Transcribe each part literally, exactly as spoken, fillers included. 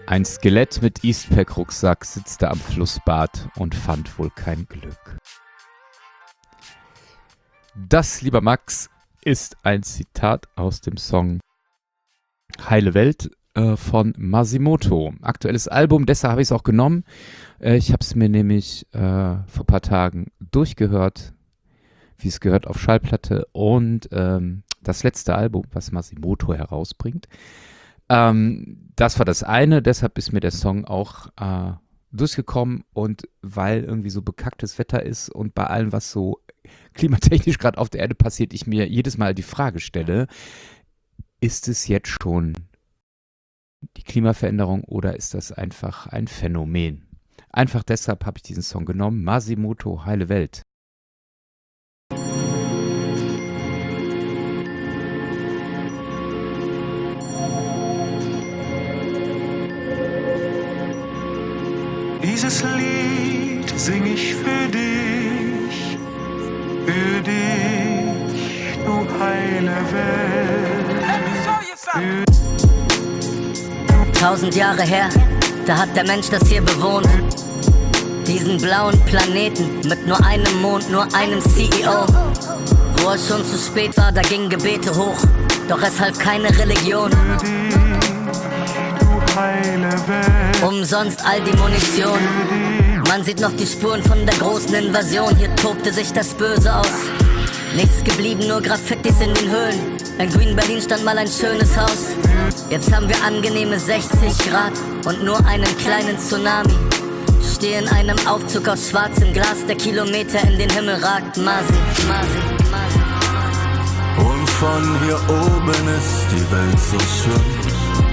Ein Skelett mit Eastpack-Rucksack sitzte am Flussbad und fand wohl kein Glück. Das, lieber Max, ist ein Zitat aus dem Song Heile Welt äh, von Masimoto. Aktuelles Album, deshalb habe ich es auch genommen. Äh, ich habe es mir nämlich äh, vor ein paar Tagen durchgehört, wie es gehört, auf Schallplatte. Und ähm, das letzte Album, was Masimoto herausbringt, ähm, das war das eine. Deshalb ist mir der Song auch äh, durchgekommen. Und weil irgendwie so bekacktes Wetter ist und bei allem, was so klimatechnisch gerade auf der Erde passiert, ich mir jedes Mal die Frage stelle, ist es jetzt schon die Klimaveränderung oder ist das einfach ein Phänomen? Einfach deshalb habe ich diesen Song genommen. Masimoto, Heile Welt. Dieses Lied sing ich für dich, für dich, du heile Welt. Tausend Jahre her, da hat der Mensch das hier bewohnt. Diesen blauen Planeten mit nur einem Mond, nur einem C E O. Wo es schon zu spät war, da gingen Gebete hoch, doch es half keine Religion. Umsonst all die Munition. Man sieht noch die Spuren von der großen Invasion. Hier tobte sich das Böse aus. Nichts geblieben, nur Graffitis in den Höhlen. In Green Berlin stand mal ein schönes Haus. Jetzt haben wir angenehme sechzig Grad und nur einen kleinen Tsunami. Stehe in einem Aufzug aus schwarzem Glas, der Kilometer in den Himmel ragt. Masi, Masi, Masi. Und von hier oben ist die Welt so schön.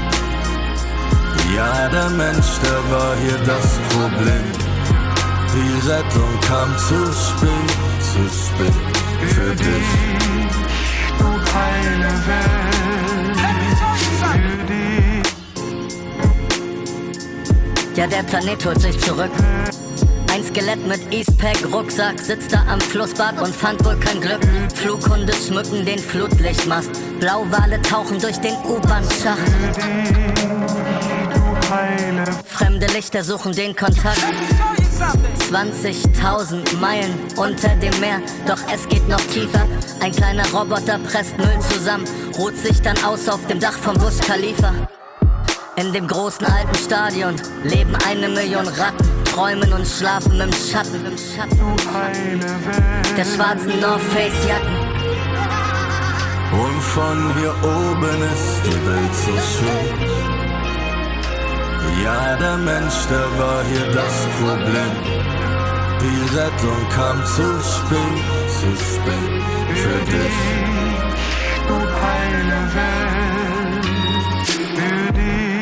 Ja, der Mensch, der war hier das Problem. Die Rettung kam zu spät, zu spät für dich. Du heile Welt, für dich. Ja, der Planet holt sich zurück. Ein Skelett mit Eastpack-Rucksack sitzt da am Flussbad und fand wohl kein Glück. Flughunde schmücken den Flutlichtmast. Blauwale tauchen durch den U-Bahn-Schacht. Fremde Lichter suchen den Kontakt. zwanzigtausend Meilen unter dem Meer, doch es geht noch tiefer. Ein kleiner Roboter presst Müll zusammen, ruht sich dann aus auf dem Dach vom Burj Khalifa. In dem großen alten Stadion leben eine Million Ratten, träumen und schlafen im Schatten, im Schatten der schwarzen North Face Jacken. Und von hier oben ist die Welt so schön. Ja, der Mensch, der war hier das Problem. Die Rettung kam zu spät, zu spät für dich. Du heile Welt, für dich.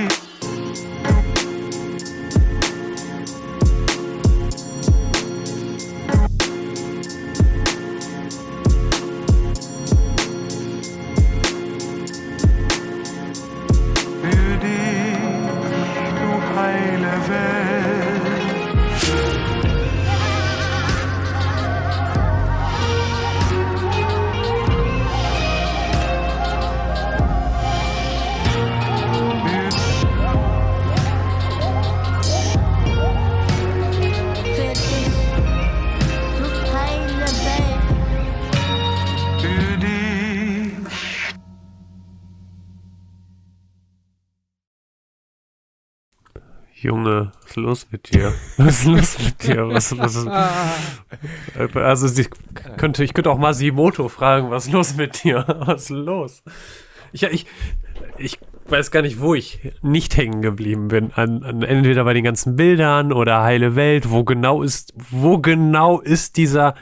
Junge, was ist los mit dir? Was ist los mit dir? Was, was ist, also ich könnte, ich könnte auch Masimoto fragen, was ist los mit dir? Was ist los? Ich, ich, ich weiß gar nicht, wo ich nicht hängen geblieben bin. An, an entweder bei den ganzen Bildern oder Heile Welt. Wo genau ist, wo genau ist dieser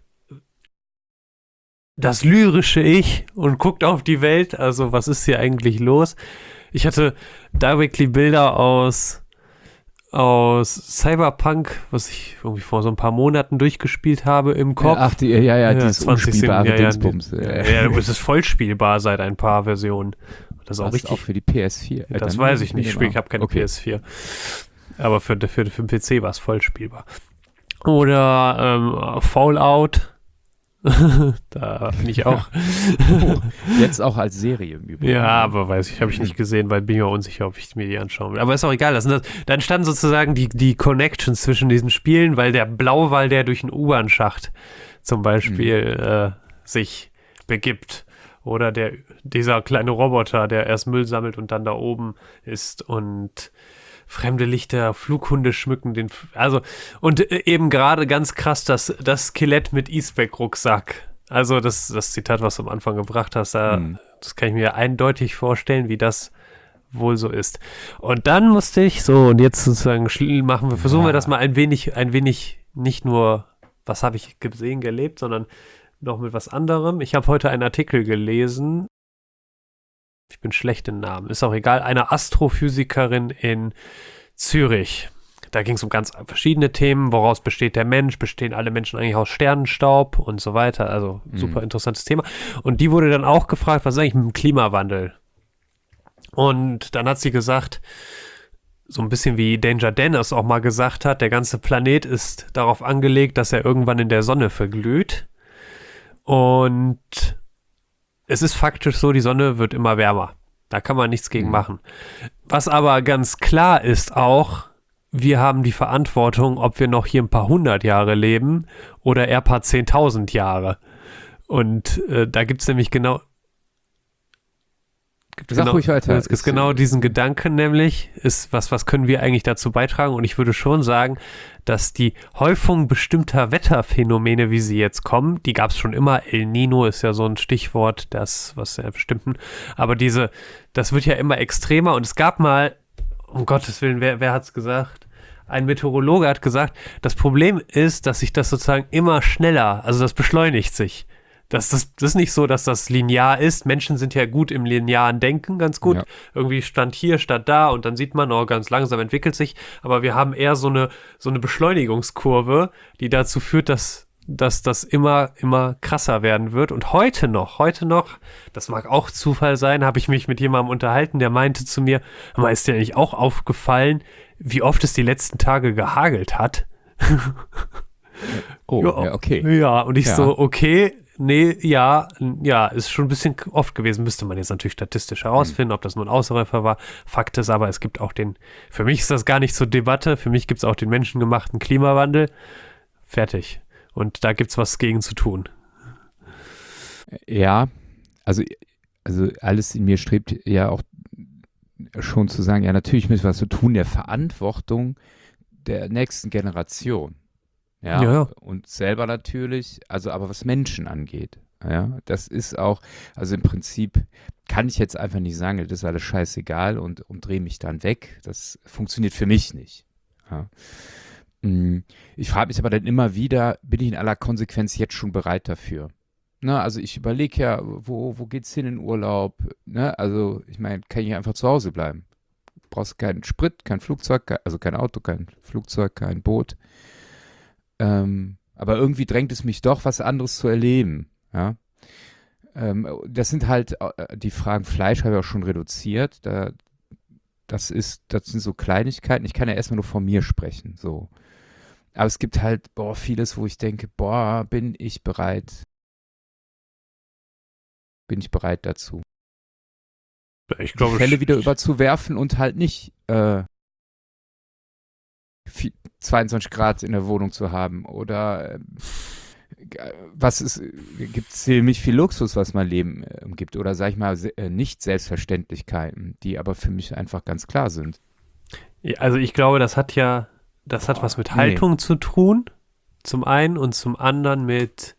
das lyrische Ich und guckt auf die Welt? Also was ist hier eigentlich los? Ich hatte directly Bilder aus aus Cyberpunk, was ich irgendwie vor so ein paar Monaten durchgespielt habe im Kopf. Ach, die, ja, ja, ja, die ist unspielbare ja, Dingsbums. Ja, ja, ja, es ist voll spielbar seit ein paar Versionen. Das ist auch Was, richtig. auch für die P S vier? Ja, Äh, das dann weiß ich nicht. Ich, genau. ich habe keine Okay. P S vier. Aber für, für, für den P C war es voll spielbar. Oder ähm, Fallout Da bin ich auch. Oh, jetzt auch als Serie im Übrigen. Ja, aber weiß ich, habe ich nicht gesehen, weil bin ich mir unsicher, ob ich mir die anschauen will. Aber ist auch egal. Das, das, da entstanden sozusagen die, die Connections zwischen diesen Spielen, weil der Blauwal, der durch einen U-Bahn-Schacht zum Beispiel mhm. äh, sich begibt. Oder der, dieser kleine Roboter, der erst Müll sammelt und dann da oben ist und fremde Lichter, Flughunde schmücken den, F- also, und eben gerade ganz krass das, das Skelett mit E-Spec-Rucksack. Also das, das Zitat, was du am Anfang gebracht hast, da, hm. das kann ich mir eindeutig vorstellen, wie das wohl so ist. Und dann musste ich, so, und jetzt sozusagen machen wir, versuchen ja. wir das mal ein wenig, ein wenig, nicht nur, was habe ich gesehen, gelebt, sondern noch mit was anderem. Ich habe heute einen Artikel gelesen, ich bin schlecht im Namen, ist auch egal, einer Astrophysikerin in Zürich. Da ging es um ganz verschiedene Themen, woraus besteht der Mensch, bestehen alle Menschen eigentlich aus Sternenstaub und so weiter, also super mhm. interessantes Thema. Und die wurde dann auch gefragt, was ist eigentlich mit dem Klimawandel? Und dann hat sie gesagt, so ein bisschen wie Danger Dan es auch mal gesagt hat, der ganze Planet ist darauf angelegt, dass er irgendwann in der Sonne verglüht. Und es ist faktisch so, die Sonne wird immer wärmer. Da kann man nichts gegen machen. Was aber ganz klar ist auch, wir haben die Verantwortung, ob wir noch hier ein paar hundert Jahre leben oder eher ein paar zehntausend Jahre. Und äh, da gibt es nämlich genau... Gibt Sag genau, ruhig weiter. Es ist genau diesen Gedanken nämlich, ist was, was können wir eigentlich dazu beitragen? Und ich würde schon sagen, dass die Häufung bestimmter Wetterphänomene, wie sie jetzt kommen, die gab es schon immer. El Nino ist ja so ein Stichwort, das, was ja bestimmten, aber diese, das wird ja immer extremer. Und es gab mal, um Gottes Willen, wer, wer hat es gesagt? Ein Meteorologe hat gesagt, das Problem ist, dass sich das sozusagen immer schneller, also das beschleunigt sich. Das, das, das ist nicht so, dass das linear ist. Menschen sind ja gut im linearen Denken, ganz gut. Ja. Irgendwie Stand hier, Stand da und dann sieht man, oh, ganz langsam entwickelt sich. Aber wir haben eher so eine, so eine Beschleunigungskurve, die dazu führt, dass, dass das immer, immer krasser werden wird. Und heute noch, heute noch, das mag auch Zufall sein, habe ich mich mit jemandem unterhalten, der meinte zu mir, aber ist dir eigentlich auch aufgefallen, wie oft es die letzten Tage gehagelt hat? Oh, ja, ja, okay. Ja, und ich ja. so, okay, nee, ja, ja, ist schon ein bisschen oft gewesen. Müsste man jetzt natürlich statistisch herausfinden, mhm. ob das nur ein Ausläufer war. Fakt ist aber, es gibt auch den, für mich ist das gar nicht zur Debatte, für mich gibt es auch den menschengemachten Klimawandel. Fertig. Und da gibt es was gegen zu tun. Ja, also, also alles in mir strebt ja auch schon zu sagen, ja, natürlich müssen wir was zu tun, der Verantwortung der nächsten Generation. Ja, ja, ja, und selber natürlich, also aber was Menschen angeht, ja, das ist auch, also im Prinzip kann ich jetzt einfach nicht sagen, das ist alles scheißegal und umdrehe mich dann weg, das funktioniert für mich nicht. Ja. Ich frage mich aber dann immer wieder, bin ich in aller Konsequenz jetzt schon bereit dafür? Na, also ich überlege ja, wo, wo geht's hin in Urlaub? Ne? Also ich meine, kann ich einfach zu Hause bleiben? Brauchst keinen Sprit, kein Flugzeug, also kein Auto, kein Flugzeug, kein Boot. Ähm, aber irgendwie drängt es mich doch, was anderes zu erleben. Ja? Ähm, das sind halt äh, die Fragen, Fleisch habe ich auch schon reduziert. Da, das ist, das sind so Kleinigkeiten. Ich kann ja erstmal nur von mir sprechen. So. Aber es gibt halt, boah, vieles, wo ich denke, boah, bin ich bereit? Bin ich bereit dazu? Ich glaube, die Fälle wieder überzuwerfen und halt nicht äh, zweiundzwanzig Grad in der Wohnung zu haben oder äh, was ist, gibt es ziemlich viel Luxus, was mein Leben äh, gibt oder sag ich mal äh, nicht Selbstverständlichkeiten, die aber für mich einfach ganz klar sind. Ja, also ich glaube, das hat ja, das hat oh, was mit Haltung nee. zu tun, zum einen und zum anderen mit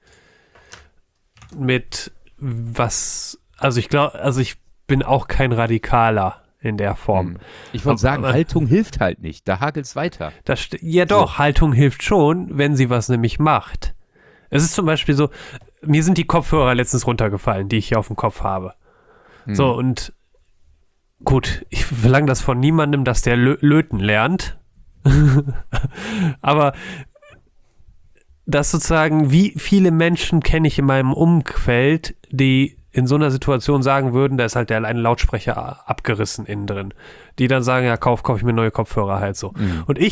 mit was, also ich glaube, also ich bin auch kein Radikaler in der Form. Ich wollte sagen, aber, Haltung hilft halt nicht. Da hagelt es weiter. Das, ja doch, so. Haltung hilft schon, wenn sie was nämlich macht. Es ist zum Beispiel so, mir sind die Kopfhörer letztens runtergefallen, die ich hier auf dem Kopf habe. Hm. So, und gut, ich verlange das von niemandem, dass der lö- löten lernt. Aber das sozusagen, wie viele Menschen kenne ich in meinem Umfeld, die in so einer Situation sagen würden, da ist halt der eine Lautsprecher abgerissen innen drin. Die dann sagen, ja, kauf, kauf ich mir neue Kopfhörer halt so. Mhm. Und ich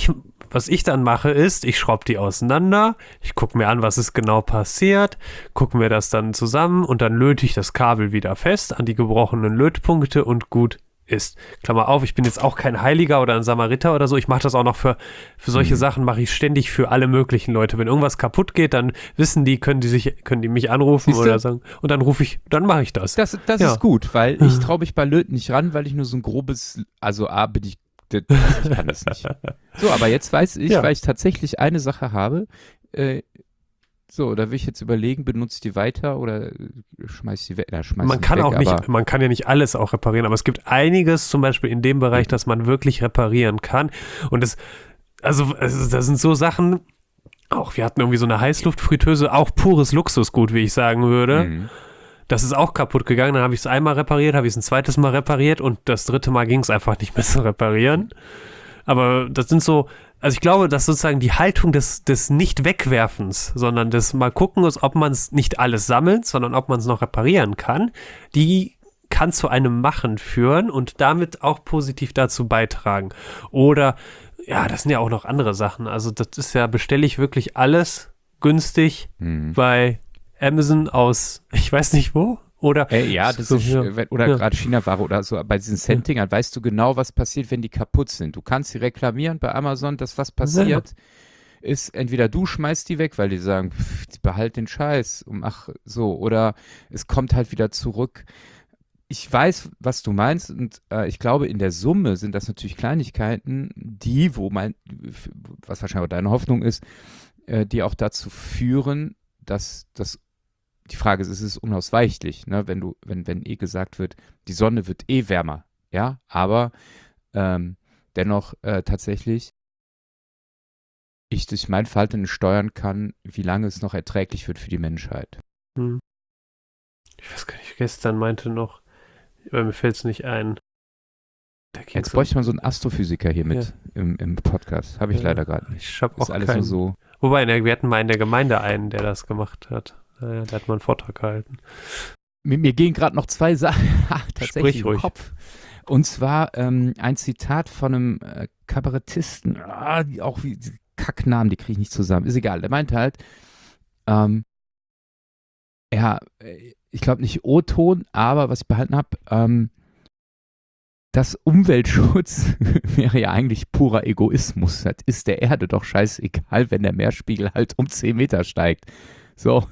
was ich dann mache, ist, ich schraube die auseinander, ich gucke mir an, was ist genau passiert, gucke mir das dann zusammen und dann löte ich das Kabel wieder fest an die gebrochenen Lötpunkte und gut ist. Klammer auf, ich bin jetzt auch kein Heiliger oder ein Samariter oder so, ich mache das auch noch für, für solche mhm. Sachen, mache ich ständig für alle möglichen Leute. Wenn irgendwas kaputt geht, dann wissen die, können die sich, können die mich anrufen Siehste? Oder sagen, und dann rufe ich, dann mache ich das. Das, das ja. ist gut, weil ich traue mich bei Löten nicht ran, weil ich nur so ein grobes, also A, bin ich, ich kann das nicht. So, aber jetzt weiß ich, ja. weil ich tatsächlich eine Sache habe, äh, so, da will ich jetzt überlegen, benutze ich die weiter oder schmeiß ich die weg? Na, schmeiß man kann weg, auch nicht, man kann ja nicht alles auch reparieren, aber es gibt einiges zum Beispiel in dem Bereich, das man wirklich reparieren kann. Und es, also, es, das sind so Sachen, auch wir hatten irgendwie so eine Heißluftfritteuse, auch pures Luxusgut, wie ich sagen würde. Mhm. Das ist auch kaputt gegangen, dann habe ich es einmal repariert, habe ich es ein zweites Mal repariert und das dritte Mal ging es einfach nicht mehr zu reparieren. Aber das sind so, also ich glaube, dass sozusagen die Haltung des, des Nicht-Wegwerfens, sondern des mal gucken, ob man es nicht alles sammelt, sondern ob man es noch reparieren kann, die kann zu einem Machen führen und damit auch positiv dazu beitragen. Oder, ja, das sind ja auch noch andere Sachen. Also das ist ja, bestelle ich wirklich alles günstig mhm. bei Amazon aus, ich weiß nicht wo. Oder äh, ja, das so, ist, ja. oder ja. gerade China-Ware oder so, bei diesen Cent-Dingern ja. weißt du genau, was passiert, wenn die kaputt sind. Du kannst sie reklamieren bei Amazon, dass was passiert ja. ist, entweder du schmeißt die weg, weil die sagen, pff, behalt den Scheiß, um ach so, oder es kommt halt wieder zurück. Ich weiß, was du meinst und äh, ich glaube, in der Summe sind das natürlich Kleinigkeiten, die, wo mein, was wahrscheinlich auch deine Hoffnung ist, äh, die auch dazu führen, dass das die Frage ist, ist es unausweichlich, ne? Wenn du, wenn, wenn eh gesagt wird, die Sonne wird eh wärmer, ja, aber ähm, dennoch äh, tatsächlich ich durch mein Verhalten steuern kann, wie lange es noch erträglich wird für die Menschheit. Hm. Ich weiß gar nicht, gestern meinte noch, aber mir fällt es nicht ein. Jetzt so bräuchte man so einen Astrophysiker hier mit ja. im, im Podcast. Habe ich ja. leider gerade nicht. Ich habe auch alles keinen. nur so. Wobei, wir hatten mal in der Gemeinde einen, der das gemacht hat. Ja, da hat man einen Vortrag gehalten. Mir, mir gehen gerade noch zwei Sachen tatsächlich Sprich im ruhig. Kopf. Und zwar ähm, ein Zitat von einem äh, Kabarettisten, ah, die auch wie die Kacknamen, die kriege ich nicht zusammen. Ist egal. Der meinte halt, ähm, ja, ich glaube nicht O-Ton, aber was ich behalten habe, ähm, das Umweltschutz wäre ja eigentlich purer Egoismus. Das ist der Erde doch scheißegal, wenn der Meerspiegel halt um zehn Meter steigt. So,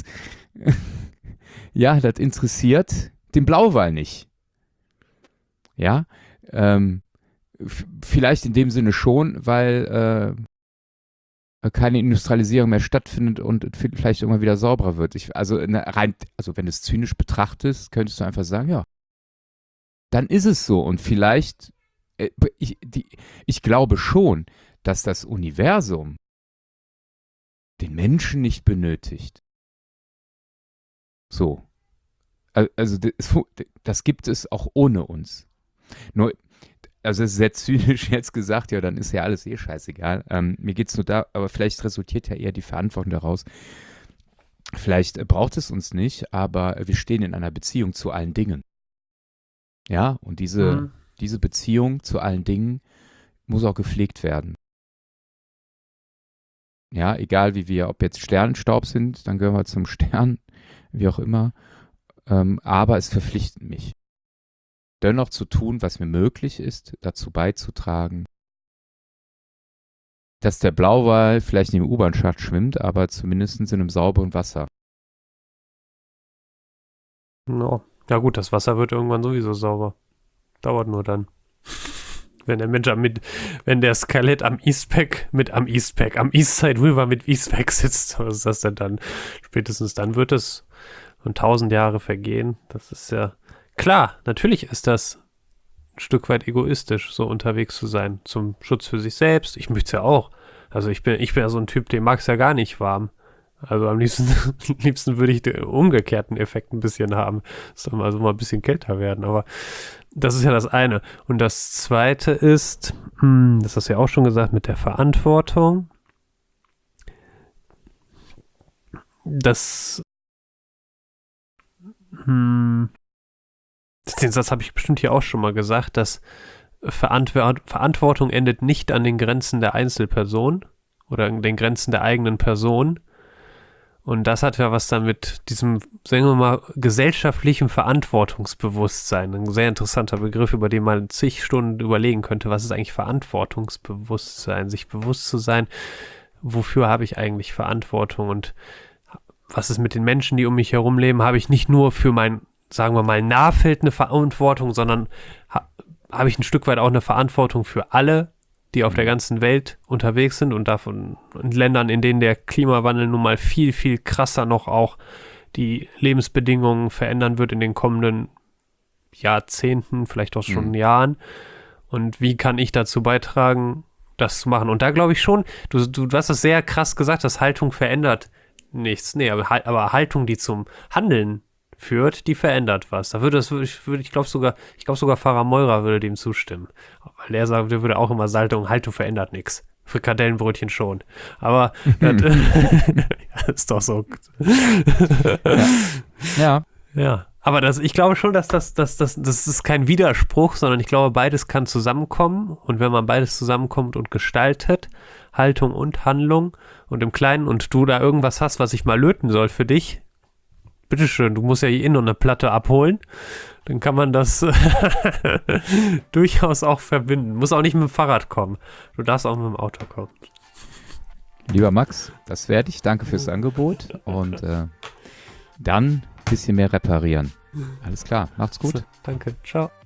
ja, das interessiert den Blauwal nicht. Ja, ähm, f- vielleicht in dem Sinne schon, weil äh, keine Industrialisierung mehr stattfindet und es vielleicht irgendwann wieder sauberer wird. Ich, also, ne, rein, also wenn du es zynisch betrachtest, könntest du einfach sagen, ja, dann ist es so. Und vielleicht, äh, ich, die, ich glaube schon, dass das Universum den Menschen nicht benötigt. So. Also das, das gibt es auch ohne uns. Nur, also es ist sehr zynisch jetzt gesagt, ja, dann ist ja alles eh scheißegal. Ähm, mir geht es nur da, aber vielleicht resultiert ja eher die Verantwortung daraus. Vielleicht äh, braucht es uns nicht, aber wir stehen in einer Beziehung zu allen Dingen. Ja, und diese, mhm. diese Beziehung zu allen Dingen muss auch gepflegt werden. Ja, egal wie wir, ob jetzt Sternenstaub sind, dann gehören wir zum Stern, wie auch immer. Ähm, aber es verpflichtet mich, dennoch zu tun, was mir möglich ist, dazu beizutragen, dass der Blauwal vielleicht nicht im U-Bahn-Schacht schwimmt, aber zumindest in einem sauberen Wasser. No. Ja gut, das Wasser wird irgendwann sowieso sauber. Dauert nur dann. Wenn der Mensch am, mit, wenn der Skelett am Eastpack mit am Eastpack, am Eastside River mit Eastpack sitzt, was ist das denn dann? Spätestens dann wird es und tausend Jahre vergehen. Das ist ja klar, natürlich ist das ein Stück weit egoistisch, so unterwegs zu sein, zum Schutz für sich selbst. Ich möchte es ja auch. Also ich bin, ich bin ja so ein Typ, den mag es ja gar nicht warm. Also am liebsten, am liebsten würde ich den umgekehrten Effekt ein bisschen haben. Es soll also mal ein bisschen kälter werden, aber das ist ja das eine. Und das zweite ist, hm, das hast du ja auch schon gesagt, mit der Verantwortung. Das, hm, den Satz habe ich bestimmt hier auch schon mal gesagt, dass Verantwort- Verantwortung endet nicht an den Grenzen der Einzelperson oder an den Grenzen der eigenen Person. Und das hat ja was dann mit diesem, sagen wir mal, gesellschaftlichen Verantwortungsbewusstsein. Ein sehr interessanter Begriff, über den man zig Stunden überlegen könnte. Was ist eigentlich Verantwortungsbewusstsein? Sich bewusst zu sein, wofür habe ich eigentlich Verantwortung und was ist mit den Menschen, die um mich herum leben? Habe ich nicht nur für mein, sagen wir mal, Nahfeld eine Verantwortung, sondern ha- habe ich ein Stück weit auch eine Verantwortung für alle, die auf der ganzen Welt unterwegs sind und davon in Ländern, in denen der Klimawandel nun mal viel, viel krasser noch auch die Lebensbedingungen verändern wird in den kommenden Jahrzehnten, vielleicht auch schon Mhm. Jahren. Und wie kann ich dazu beitragen, das zu machen? Und da glaube ich schon, du, du, du hast es sehr krass gesagt, dass Haltung verändert nichts. Nee, aber, Hal- aber Haltung, die zum Handeln führt, die verändert was. Da würde das, würde ich, würde, ich glaube sogar, ich glaube sogar Pfarrer Meurer würde dem zustimmen. Weil er sagt, der würde auch immer sagen, Haltung, Haltung verändert nichts. Frikadellenbrötchen schon. Aber das, ja, ist doch so. Ja. Ja. Aber das, ich glaube schon, dass das, das, das, das ist kein Widerspruch, sondern ich glaube, beides kann zusammenkommen. Und wenn man beides zusammenkommt und gestaltet, Haltung und Handlung und im Kleinen und du da irgendwas hast, was ich mal löten soll für dich, bitteschön, du musst ja eh noch eine Platte abholen, dann kann man das durchaus auch verbinden. Muss auch nicht mit dem Fahrrad kommen. Du darfst auch mit dem Auto kommen. Lieber Max, das werde ich. Danke fürs Angebot. Und äh, dann ein bisschen mehr reparieren. Alles klar, macht's gut. So, danke, ciao.